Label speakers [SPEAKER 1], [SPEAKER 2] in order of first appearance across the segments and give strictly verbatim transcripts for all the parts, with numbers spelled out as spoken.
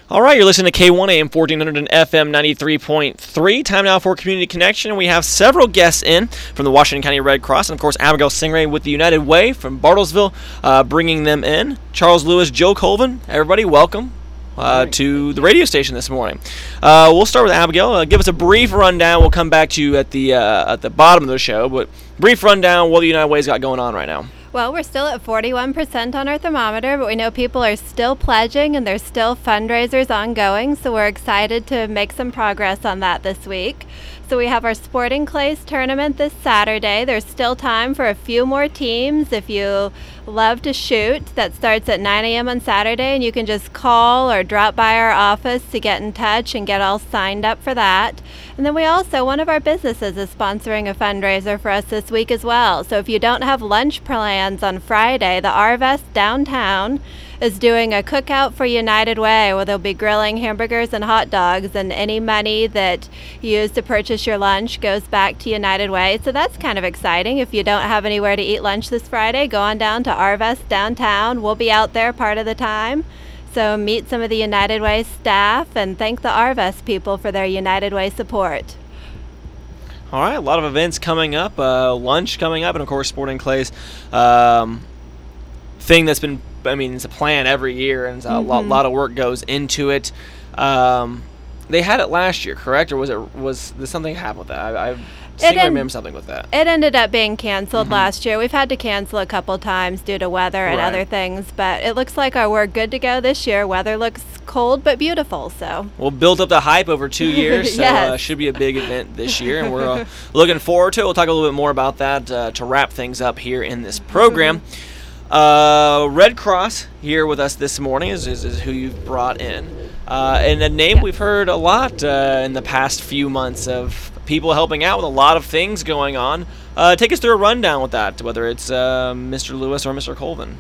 [SPEAKER 1] All right, you're listening to K one A M fourteen hundred and F M ninety-three point three. Time now for Community Connection. We have several guests in from the Washington County Red Cross, and of course Abigail Singray with the United Way from Bartlesville, uh, bringing them in. Charles Lewis, Joe Colvin, everybody, welcome uh, to the radio station this morning. Uh, we'll start with Abigail. Uh, give us a brief rundown. We'll come back to you at the uh, at the bottom of the show, but brief rundown what the United Way's got going on right now.
[SPEAKER 2] Well, we're still at forty-one percent on our thermometer, but we know people are still pledging and there's still fundraisers ongoing, so we're excited to make some progress on that this week. So we have our Sporting Clays tournament this Saturday. There's still time for a few more teams if you love to shoot. That starts at nine a.m. on Saturday, and you can just call or drop by our office to get in touch and get all signed up for that. And then we also, one of our businesses is sponsoring a fundraiser for us this week as well. So if you don't have lunch plans on Friday, the Arvest downtown is doing a cookout for United Way where they'll be grilling hamburgers and hot dogs, and any money that you use to purchase your lunch goes back to United Way. So that's kind of exciting. If you don't have anywhere to eat lunch this Friday, go on down to Arvest downtown. We'll be out there part of the time. So meet some of the United Way staff and thank the Arvest people for their United Way support.
[SPEAKER 1] All right, a lot of events coming up, uh, lunch coming up, and of course Sporting Clays um, thing that's been, I mean, it's a plan every year, and a mm-hmm. lot, lot of work goes into it. Um, they had it last year, correct? Or was it was there something happened with that? I, I seem to remember something with that.
[SPEAKER 2] It ended up being canceled
[SPEAKER 1] mm-hmm.
[SPEAKER 2] last year. We've had to cancel a couple times due to weather and
[SPEAKER 1] right.
[SPEAKER 2] other things, but it looks like our, we're good to go this year. Weather looks cold but beautiful, so.
[SPEAKER 1] We'll build up the hype over two years, so
[SPEAKER 2] yes.
[SPEAKER 1] uh, should be a big event this year, and we're uh, looking forward to it. We'll talk a little bit more about that uh, to wrap things up here in this program. Mm-hmm. Uh, Red Cross here with us this morning is, is, is who you've brought in. Uh, and a name yeah. we've heard a lot uh, in the past few months of people helping out with a lot of things going on. Uh, take us through a rundown with that, whether it's uh, Mister Lewis or Mister Colvin.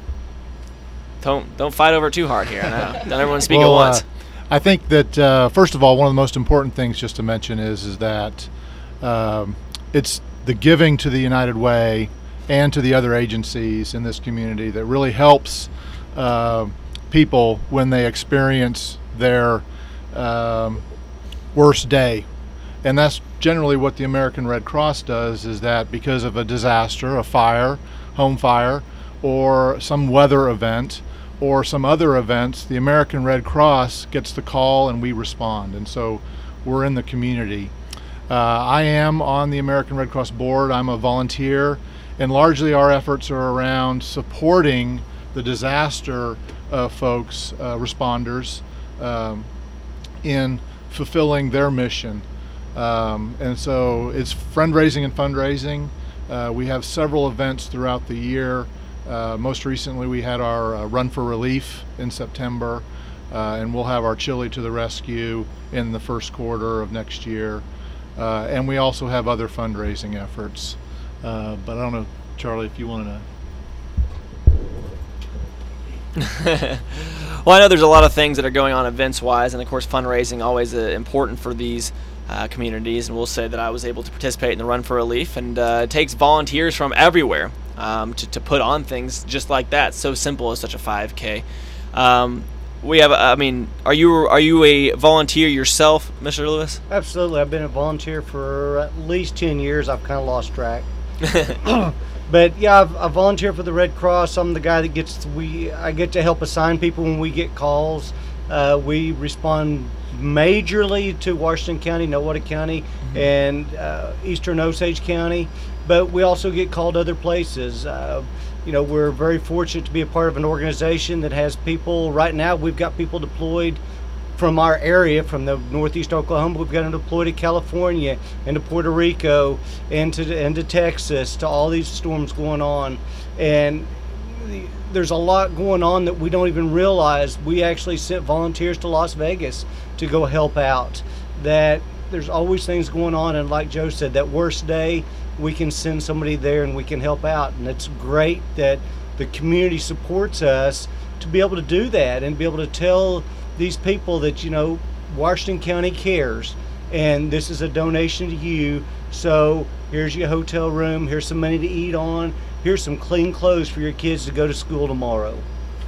[SPEAKER 1] Don't don't fight over too hard here. Don't everyone speak
[SPEAKER 3] well,
[SPEAKER 1] at once.
[SPEAKER 3] Uh, I think that, uh, first of all, one of the most important things just to mention is, is that um, it's the giving to the United Way and to the other agencies in this community that really helps uh, people when they experience their um, worst day. And that's generally what the American Red Cross does, is that because of a disaster, a fire, home fire, or some weather event, or some other events, the American Red Cross gets the call and we respond. And so we're in the community. Uh, I am on the American Red Cross board. I'm a volunteer. And largely our efforts are around supporting the disaster uh, folks, uh, responders, um, in fulfilling their mission. Um, and so it's fundraising and fundraising. Uh, we have several events throughout the year. Uh, most recently we had our uh, Run for Relief in September, uh, and we'll have our Chili to the Rescue in the first quarter of next year. Uh, and we also have other fundraising efforts. Uh, but I don't know, Charlie, if you want
[SPEAKER 1] to. Well, I know there's a lot of things that are going on events-wise, and of course fundraising always uh, important for these uh, communities. And we'll say that I was able to participate in the Run for Relief, and uh, it takes volunteers from everywhere um, to, to put on things just like that. So simple as such a five K. Um, we have, I mean, are you are you a volunteer yourself, Mister Lewis?
[SPEAKER 4] Absolutely. I've been a volunteer for at least ten years. I've kind of lost track. But yeah, I've, I volunteer for the Red Cross. I'm the guy that gets we I get to help assign people when we get calls. Uh, we respond majorly to Washington County, Nowata County, mm-hmm. and uh, Eastern Osage County, but we also get called other places. Uh, you know, we're very fortunate to be a part of an organization that has people. Right now, we've got people deployed from our area, from the northeast Oklahoma. We've got them deployed to California and to Puerto Rico and to, and to Texas, to all these storms going on. And the, there's a lot going on that we don't even realize. We actually sent volunteers to Las Vegas to go help out. That there's always things going on, and like Joe said, that worst day, we can send somebody there and we can help out. And it's great that the community supports us to be able to do that and be able to tell these people that, you know, Washington County cares, and this is a donation to you. So here's your hotel room, here's some money to eat on, here's some clean clothes for your kids to go to school tomorrow.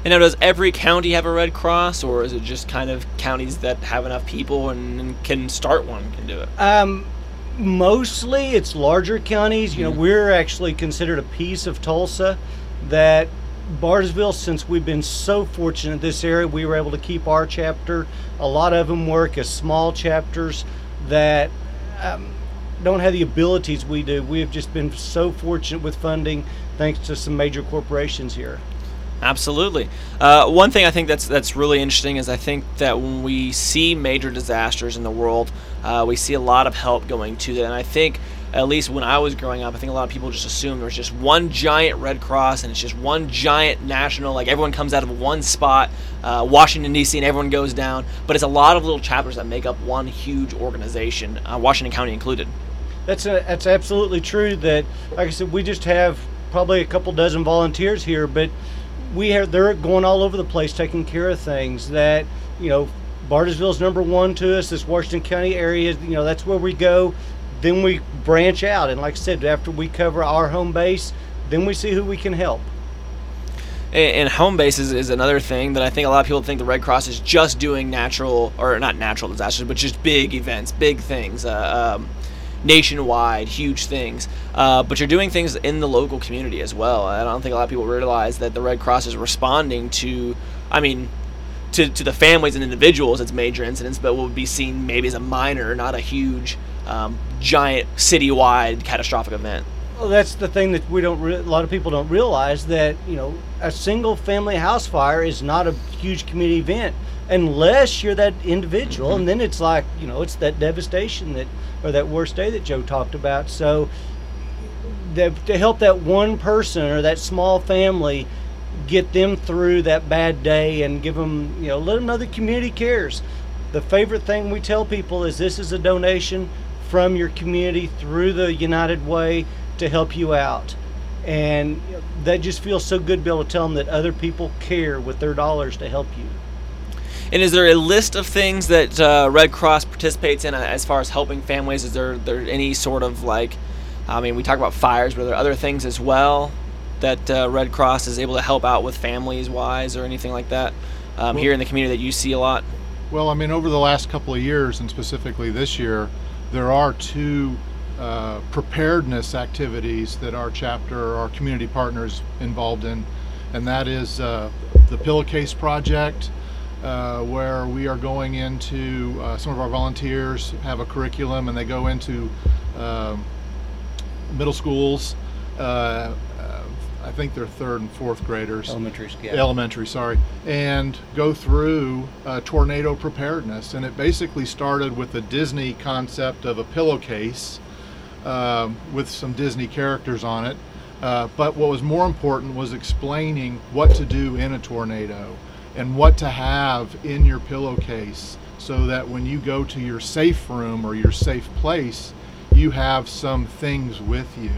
[SPEAKER 1] And now, does every county have a Red Cross, or is it just kind of counties that have enough people and, and can start one can do it?
[SPEAKER 4] Um, mostly it's larger counties. You know,
[SPEAKER 1] Mhm.
[SPEAKER 4] we're actually considered a piece of Tulsa that Bartlesville, since we've been so fortunate in this area, we were able to keep our chapter. A lot of them work as small chapters that um, don't have the abilities we do. We have just been so fortunate with funding thanks to some major corporations here.
[SPEAKER 1] Absolutely. Uh, one thing I think that's that's really interesting is I think that when we see major disasters in the world, uh, we see a lot of help going to that. And I think, at least when I was growing up, I think a lot of people just assume there's just one giant Red Cross and it's just one giant national, like everyone comes out of one spot, uh, Washington, D C, and everyone goes down. But it's a lot of little chapters that make up one huge organization, uh, Washington County included.
[SPEAKER 4] That's a, that's absolutely true. That, like I said, we just have probably a couple dozen volunteers here, but we have they're going all over the place taking care of things. That, you know, Bartlesville's number one to us. This Washington County area, you know, that's where we go. Then we branch out, and like I said, after we cover our home base, then we see who we can help.
[SPEAKER 1] And home base is, is another thing that I think a lot of people think the Red Cross is just doing natural, or not natural disasters, but just big events, big things, uh, um, nationwide, huge things. Uh, but you're doing things in the local community as well. I don't think a lot of people realize that the Red Cross is responding to, I mean, to, to the families and individuals, it's major incidents, but what would be seen maybe as a minor, not a huge, um, giant, citywide catastrophic event.
[SPEAKER 4] Well, that's the thing that we don't. Re- a lot of people don't realize that, you know, a single family house fire is not a huge community event unless you're that individual,
[SPEAKER 1] Mm-hmm.
[SPEAKER 4] and then it's like, you know, it's that devastation that, or that worst day that Joe talked about. So, that, to help that one person or that small family get them through that bad day and give them, you know, let them know the community cares. The favorite thing we tell people is this is a donation from your community through the United Way to help you out. And that just feels so good to be able to tell them that other people care with their dollars to help you.
[SPEAKER 1] And is there a list of things that uh, Red Cross participates in uh, as far as helping families? Is there there any sort of like, I mean, we talk about fires, but are there other things as well that uh, Red Cross is able to help out with families-wise or anything like that um,
[SPEAKER 3] Well-
[SPEAKER 1] here in the community that you see a lot?
[SPEAKER 3] Well, I mean, over the last couple of years, and specifically this year, there are two uh, preparedness activities that our chapter, our community partners involved in, and that is uh, the Pillowcase Project, uh, where we are going into, uh, some of our volunteers have a curriculum and they go into um middle schools, uh, uh, I think they're third and fourth graders.
[SPEAKER 4] Elementary school.
[SPEAKER 3] Elementary, sorry, and go through uh, tornado preparedness. And it basically started with the Disney concept of a pillowcase um, with some Disney characters on it. Uh, but what was more important was explaining what to do in a tornado and what to have in your pillowcase so that when you go to your safe room or your safe place, you have some things with you.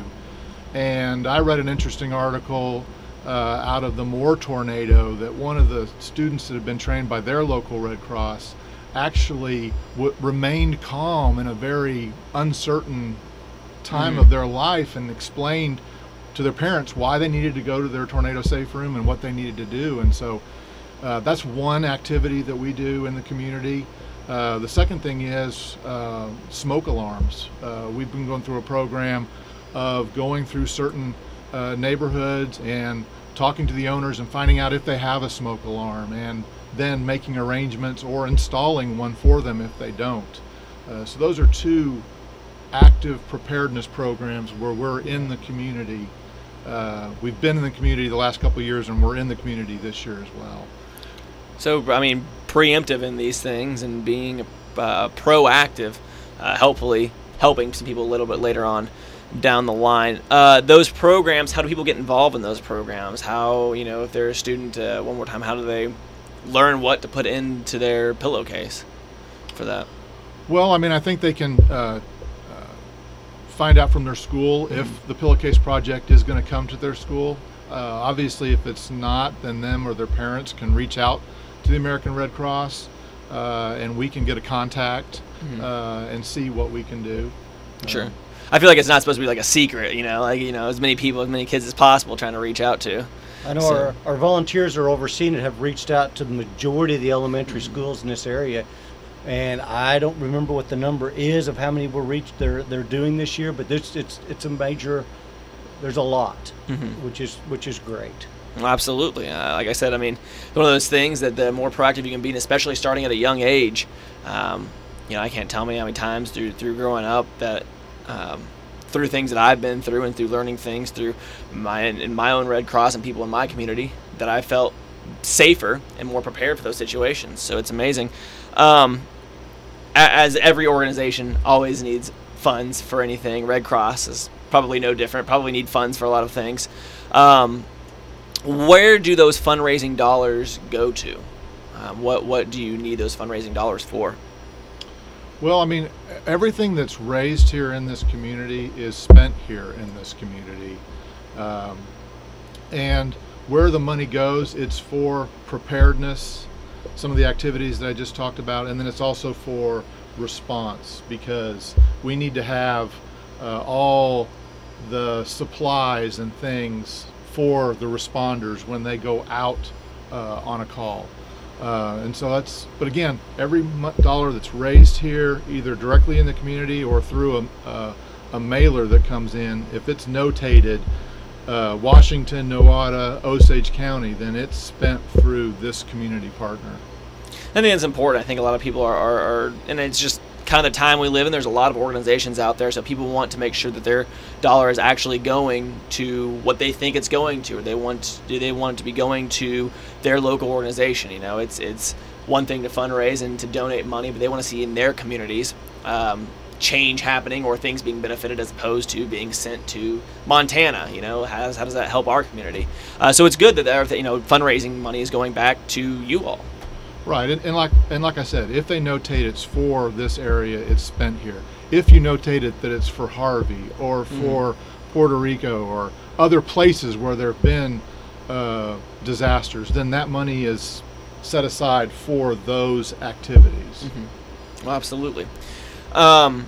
[SPEAKER 3] And I read an interesting article uh, out of the Moore tornado that one of the students that had been trained by their local Red Cross actually w- remained calm in a very uncertain time
[SPEAKER 1] Mhm.
[SPEAKER 3] of their life and explained to their parents why they needed to go to their tornado safe room and what they needed to do. And so uh, that's one activity that we do in the community. Uh, the second thing is uh, smoke alarms. Uh, we've been going through a program of going through certain uh, neighborhoods and talking to the owners and finding out if they have a smoke alarm and then making arrangements or installing one for them if they don't. Uh, so those are two active preparedness programs where we're in the community. Uh, we've been in the community the last couple of years and we're in the community this year as well.
[SPEAKER 1] So, I mean, preemptive in these things and being uh, proactive, uh, hopefully helping some people a little bit later on down the line. Uh, those programs, how do people get involved in those programs? How, you know, if they're a student, uh, one more time, how do they learn what to put into their pillowcase for that?
[SPEAKER 3] Well, I mean, I think they can uh, uh, find out from their school
[SPEAKER 1] Mm-hmm.
[SPEAKER 3] if the Pillowcase Project is going to come to their school. Uh, obviously, if it's not, then them or their parents can reach out to the American Red Cross, uh, and we can get a contact
[SPEAKER 1] Mhm.
[SPEAKER 3] uh, and see what we can do.
[SPEAKER 1] Sure.
[SPEAKER 3] Um,
[SPEAKER 1] I feel like it's not supposed to be like a secret, you know, like, you know, as many people, as many kids as possible trying to reach out to.
[SPEAKER 4] I know
[SPEAKER 1] So-
[SPEAKER 4] our, our volunteers are overseeing it have reached out to the majority of the elementary schools in this area, and I don't remember what the number is of how many were reached they're they're doing this year, but it's it's it's a major. There's a lot,
[SPEAKER 1] Mhm.
[SPEAKER 4] which is which is great.
[SPEAKER 1] Well, absolutely. Uh, like I said, I mean, it's one of those things that the more proactive you can be, and especially starting at a young age. Um, you know, I can't tell me how many times through through growing up that. Um, through things that I've been through and through learning things through my in my own Red Cross and people in my community, that I felt safer and more prepared for those situations. So it's amazing. Um, a- as every organization always needs funds for anything, Red Cross is probably no different. Probably need funds for a lot of things. Um, where do those fundraising dollars go to? Um, what what do you need those fundraising dollars for?
[SPEAKER 3] Well, I mean, everything that's raised here in this community is spent here in this community. Um, and where the money goes, it's for preparedness, some of the activities that I just talked about, and then it's also for response, because we need to have uh, all the supplies and things for the responders when they go out uh, on a call. Uh, and so that's, but again, every mo- dollar that's raised here, either directly in the community or through a, uh, a mailer that comes in, if it's notated uh, Washington, Nowata, Osage County, then it's spent through this community partner.
[SPEAKER 1] I think it's important. I think a lot of people are, are, are, and it's just kind of the time we live in. There's a lot of organizations out there, so people want to make sure that their dollar is actually going to what they think it's going to, or they want do they want it to be going to their local organization. You know, it's it's one thing to fundraise and to donate money, but they want to see in their communities um, change happening or things being benefited as opposed to being sent to Montana. You know, how does, how does that help our community? Uh, so it's good that there, you know, fundraising money is going back to you all.
[SPEAKER 3] Right, and, and like and like I said, if they notate it's for this area, it's spent here. If you notate it that it's for Harvey or for mm-hmm. Puerto Rico or other places where there have been uh, disasters, then that money is set aside for those activities.
[SPEAKER 1] Mm-hmm. Well, absolutely. Um,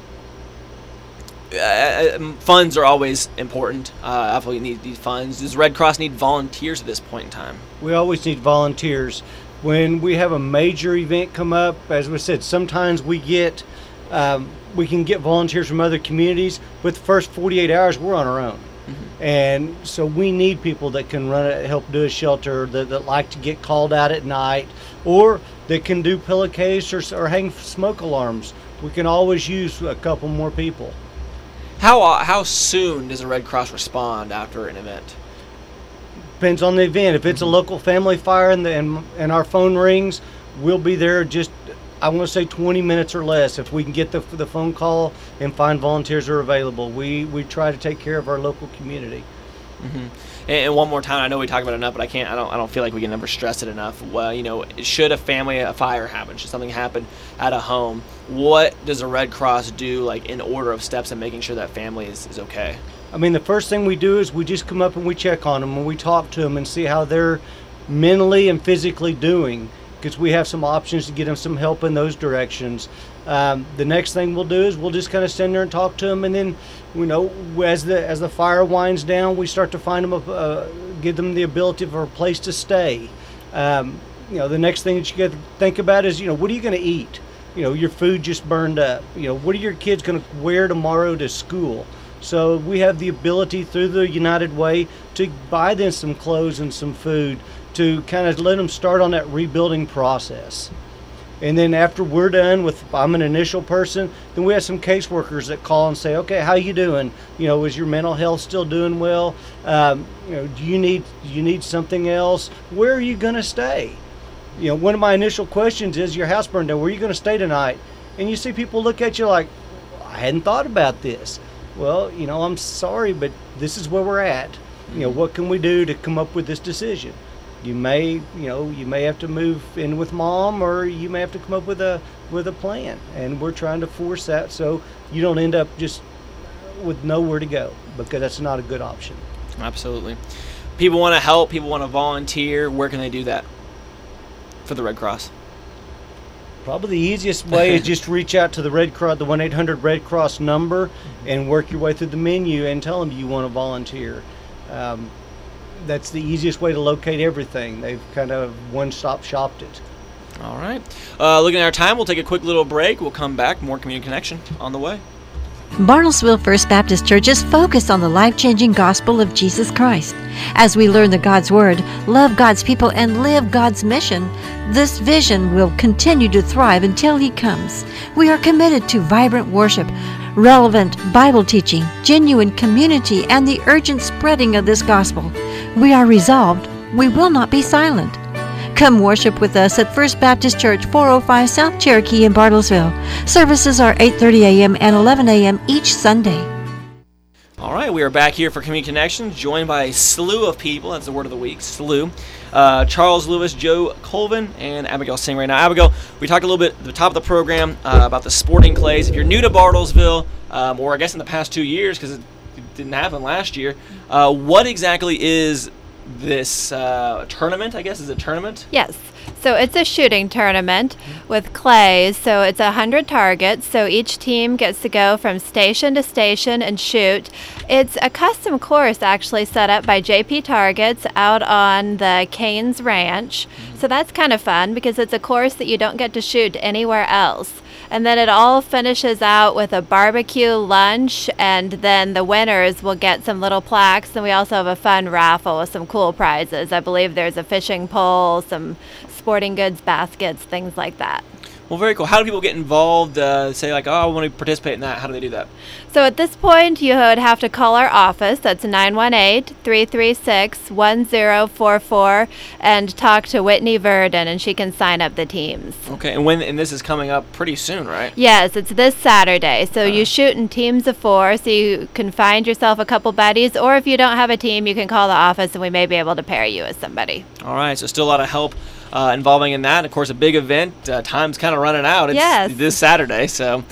[SPEAKER 1] uh, funds are always important. Uh, obviously, need these funds. Does Red Cross need volunteers at this point in time?
[SPEAKER 4] We always need volunteers. When we have a major event come up, as we said, sometimes we get um, we can get volunteers from other communities, but the first forty-eight hours we're on our own. Mm-hmm. And so we need people that can run it, help do a shelter, that, that like to get called out at night, or that can do pillowcase or, or hang smoke alarms. We can always use a couple more people.
[SPEAKER 1] How uh, how soon does the Red Cross respond after an event?
[SPEAKER 4] Depends on the event. If it's a local family fire and, the, and and our phone rings, we'll be there just, I want to say twenty minutes or less. If we can get the the phone call and find volunteers are available, we, we try to take care of our local community.
[SPEAKER 1] Mm-hmm. And, and one more time, I know we talked about it enough, but I can't. I don't. I don't feel like we can ever stress it enough. Well, you know, should a family a fire happen, should something happen at a home, what does the Red Cross do, like in order of steps in making sure that family is, is okay?
[SPEAKER 4] I mean, the first thing we do is we just come up and we check on them and we talk to them and see how they're mentally and physically doing, because we have some options to get them some help in those directions. Um, the next thing we'll do is we'll just kind of stand there and talk to them, and then, you know, as the as the fire winds down, we start to find them, a, uh, give them the ability for a place to stay. Um, you know, the next thing that you got to think about is, you know, what are you going to eat? You know, your food just burned up. You know, what are your kids going to wear tomorrow to school? So we have the ability through the United Way to buy them some clothes and some food to kind of let them start on that rebuilding process. And then after we're done with, I'm an initial person, then we have some caseworkers that call and say, okay, how you doing? You know, is your mental health still doing well? Um, you know, do you need do you need something else? Where are you going to stay? You know, one of my initial questions is, your house burned down, where are you going to stay tonight? And you see people look at you like, I hadn't thought about this. Well, you know, I'm sorry, but this is where we're at. You know, what can we do to come up with this decision? You may, you know, you may have to move in with mom, or you may have to come up with a with a plan. And we're trying to force that so you don't end up just with nowhere to go, because that's not a good option.
[SPEAKER 1] Absolutely. People want to help. People want to volunteer. Where can they do that for the Red Cross?
[SPEAKER 4] Probably the easiest way is just reach out to the Red Cross, the one eight hundred Red Cross number, and work your way through the menu and tell them you want to volunteer. Um, that's the easiest way to locate everything. They've kind of one-stop shopped it.
[SPEAKER 1] All right. Uh, looking at our time, we'll take a quick little break. We'll come back. More Community Connection on the way.
[SPEAKER 5] Bartlesville First Baptist Church is focused on the life-changing gospel of Jesus Christ. As we learn the God's Word, love God's people, and live God's mission, this vision will continue to thrive until He comes. We are committed to vibrant worship, relevant Bible teaching, genuine community, and the urgent spreading of this gospel. We are resolved. We will not be silent. Come worship with us at First Baptist Church, four oh five South Cherokee in Bartlesville. Services are eight thirty a.m. and eleven a.m. each Sunday.
[SPEAKER 1] All right, we are back here for Community Connections, joined by a slew of people. That's the word of the week, slew. Uh, Charles Lewis, Joe Colvin, and Abigail Singh right now. Abigail, we talked a little bit at the top of the program uh, about the sporting clays. If you're new to Bartlesville, um, or I guess in the past two years, because it didn't happen last year, uh, what exactly is this uh, tournament, I guess? Is it a tournament?
[SPEAKER 2] Yes. So it's a shooting tournament with clays. So it's one hundred targets. So each team gets to go from station to station and shoot. It's a custom course actually set up by J P Targets out on the Canes Ranch. So that's kind of fun because it's a course that you don't get to shoot anywhere else. And then it all finishes out with a barbecue lunch, and then the winners will get some little plaques. And we also have a fun raffle with some cool prizes. I believe there's a fishing pole, some sporting goods baskets, things like that.
[SPEAKER 1] Well, very cool. How do people get involved? Uh, say like, oh, I want to participate in that. How do they do that?
[SPEAKER 2] So at this point, you would have to call our office. That's nine one eight, three three six, one zero four four, and talk to Whitney Verdon, and she can sign up the teams.
[SPEAKER 1] Okay, and when and this is coming up pretty soon, right?
[SPEAKER 2] Yes, it's this Saturday. So
[SPEAKER 1] Uh.
[SPEAKER 2] you shoot in teams of four, so you can find yourself a couple buddies, or if you don't have a team, you can call the office, and we may be able to pair you with somebody.
[SPEAKER 1] All right, so still a lot of help uh, involving in that. Of course, a big event. Uh, time's kind of running out. It's
[SPEAKER 2] Yes.
[SPEAKER 1] this Saturday, so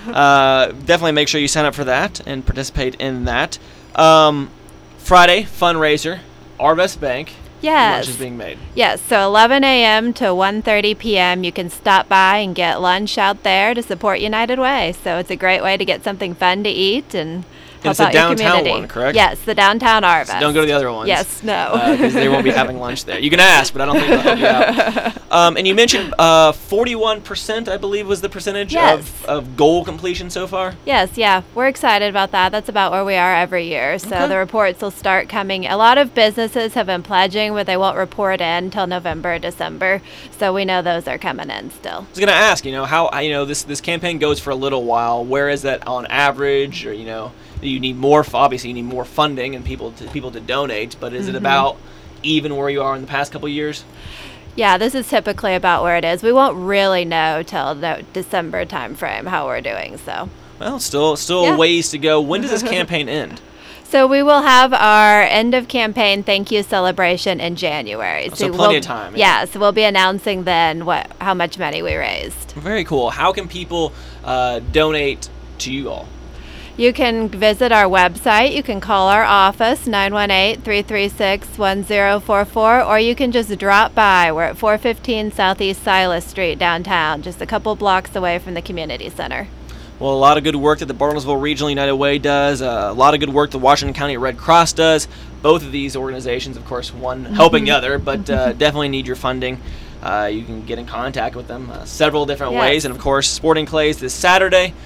[SPEAKER 1] uh, definitely make sure you sign up for that and participate in that. Um, Friday, fundraiser, Arvest Bank.
[SPEAKER 2] Yes.
[SPEAKER 1] Lunch is being made.
[SPEAKER 2] Yes, so eleven a.m. to one thirty p.m. you can stop by and get lunch out there to support United Way. So it's a great way to get something fun to eat and help
[SPEAKER 1] It's the
[SPEAKER 2] out your
[SPEAKER 1] downtown
[SPEAKER 2] community.
[SPEAKER 1] one, correct?
[SPEAKER 2] Yes, the downtown Arvest.
[SPEAKER 1] So don't go to the other ones.
[SPEAKER 2] Yes, no.
[SPEAKER 1] Because they won't be having lunch there. You can ask, but I don't think they'll help you out. Um, and you mentioned uh, forty-one percent, I believe, was the percentage
[SPEAKER 2] Yes.
[SPEAKER 1] of, of goal completion so far.
[SPEAKER 2] Yes, yeah, we're excited about that. That's about where we are every year. So
[SPEAKER 1] Okay.
[SPEAKER 2] the reports will start coming. A lot of businesses have been pledging, but they won't report in until November, December. So we know those are coming in still.
[SPEAKER 1] I was going to ask, you know, how, you know, this, this campaign goes for a little while. Where is that on average? Or, you know, you need more, f- obviously you need more funding and people to, people to donate, but is it about even where you are in the past couple of years?
[SPEAKER 2] Yeah, this is typically about where it is. We won't really know till the December timeframe how we're doing. So,
[SPEAKER 1] Well, still still
[SPEAKER 2] Yeah.
[SPEAKER 1] ways to go. When does this campaign end?
[SPEAKER 2] so we will have our end of campaign thank you celebration in January.
[SPEAKER 1] So plenty
[SPEAKER 2] we'll,
[SPEAKER 1] of time, yeah.
[SPEAKER 2] Yeah, so we'll be announcing then what how much money we raised.
[SPEAKER 1] Very cool. How can people uh, donate to you all?
[SPEAKER 2] You can visit our website. You can call our office, nine one eight, three three six, one zero four four, or you can just drop by. We're at four fifteen Southeast Silas Street downtown, just a couple blocks away from the community center.
[SPEAKER 1] Well, a lot of good work that the Bartlesville Regional United Way does. Uh, a lot of good work the Washington County Red Cross does. Both of these organizations, of course, one helping the other, but uh, definitely need your funding. Uh, you can get in contact with them uh, several different
[SPEAKER 2] Yes.
[SPEAKER 1] ways. And, of course, Sporting Clays this Saturday.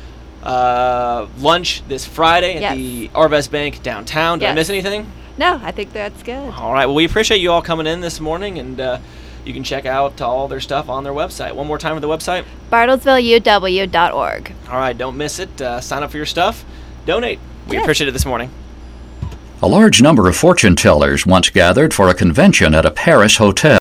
[SPEAKER 1] Uh, lunch this Friday at
[SPEAKER 2] Yes.
[SPEAKER 1] the Arvest Bank downtown. Did I
[SPEAKER 2] Yes.
[SPEAKER 1] miss anything?
[SPEAKER 2] No, I think that's good.
[SPEAKER 1] All right. Well, we appreciate you all coming in this morning, and uh, you can check out all their stuff on their website. One more time with the website.
[SPEAKER 2] Bartlesville U W dot org.
[SPEAKER 1] All right. Don't miss it. Uh, sign up for your stuff. Donate. We
[SPEAKER 2] Yes.
[SPEAKER 1] appreciate it this morning.
[SPEAKER 6] A large number of fortune tellers once gathered for a convention at a Paris hotel.